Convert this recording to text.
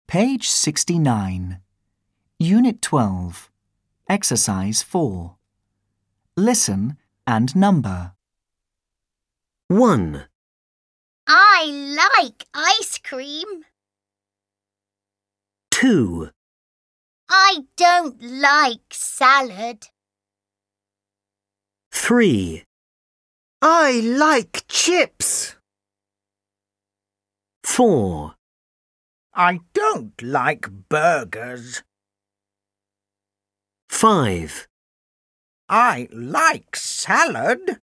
Page 69. Unit 12. Exercise 4. Listen and number. 1, I like ice cream. 2, I don't like salad. 3, I like chips. 4, I don't like burgers. 5. I like salad.